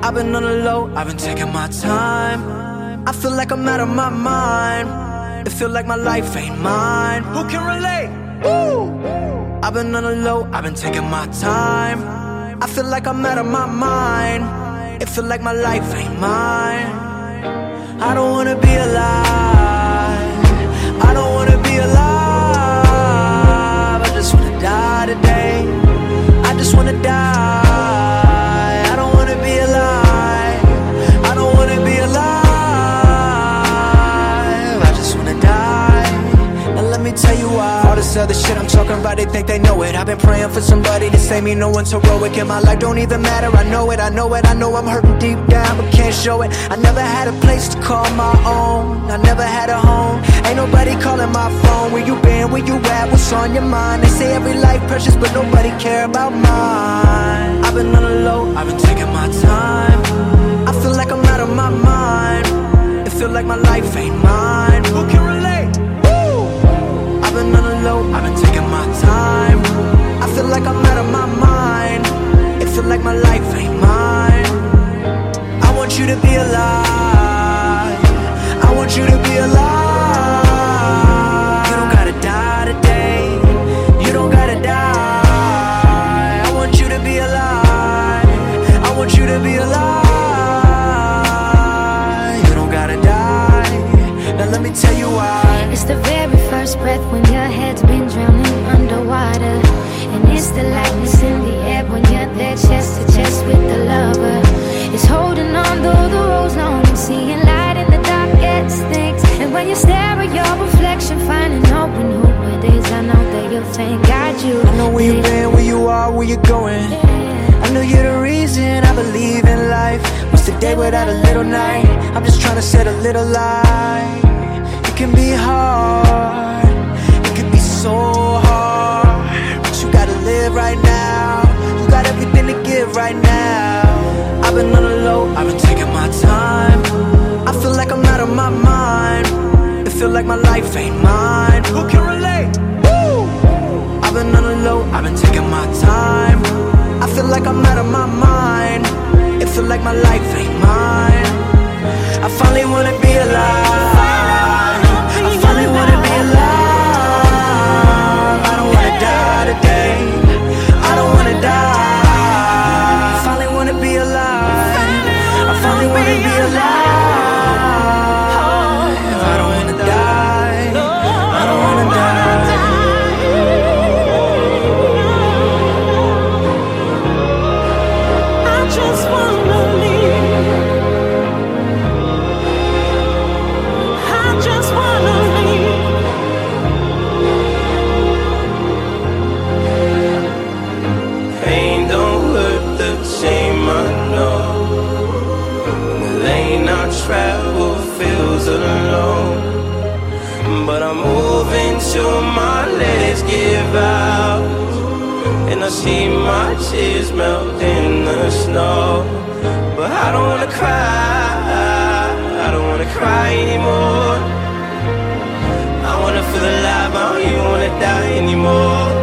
I've been on the low, I've been taking my time. I feel like I'm out of my mind. It feel like my life ain't mine. Who can relate? Woo! I've been on the low, I've been taking my time. I feel like I'm out of my mind. It feel like my life ain't mine. I don't wanna be alive. I don't wanna be alive. I just wanna die today. I just wanna die. I don't wanna be alive. I don't wanna be alive. I just wanna die. Now let me tell you why. All this other shit I'm talking about, they think they know it. I've been praying for somebody to save me. No one's heroic in my life, don't even matter. I know it, I know it, I know I'm hurting deep down, but can't show it. I never had a place to call my own. I never had a home. Ain't nobody calling my phone. Where you been, where you at, what's on your mind? They say every life precious, but nobody care about mine. I've been on the low, I've been taking my time. I feel like I'm out of my mind. It feel like my life ain't mine. Who can relate? Woo! I've been on the low, I've been taking my time. I feel like I'm out of my mind. It feel like my life ain't mine. I want you to be alive. I want you to be alive. You don't gotta die today. You don't gotta die. I want you to be alive. I want you to be alive. You don't gotta die. Now let me tell you why. It's the very first breath when your head's been drowning underwater. And it's the lightness in the air when you're there chest to chest with the lover. It's holding on though the road's long and seeing light in the darkest things. And when you stare at your reflection, finding out who it is, I know that you'll thank God you. I know where you've been, where you are, where you're going. I know you're the reason I believe in life. What's the day without a little night? I'm just trying to set a little light. It can be hard, it can be so hard, but you gotta live right now. You got everything to give right now. I've been on the low, I've been taking my time. I feel like I'm out of my mind. It feel like my life ain't mine. Who can relate? Woo! I've been on the low, I've been taking my time. I feel like I'm out of my mind. It feel like my life ain't mine. I finally wanna be alive. I finally wanna be alive. I don't wanna die today. I don't wanna die. I finally wanna be alive. I finally wanna be alive. I don't wanna die. I don't wanna die. I just wanna live. I just wanna live. Pain don't hurt the same, I know. The lane I travel feels alone, but I'm moving till my legs give out, and I see my tears melt in the snow. But I don't wanna cry, I don't wanna cry anymore. I wanna feel alive, I don't even wanna die anymore.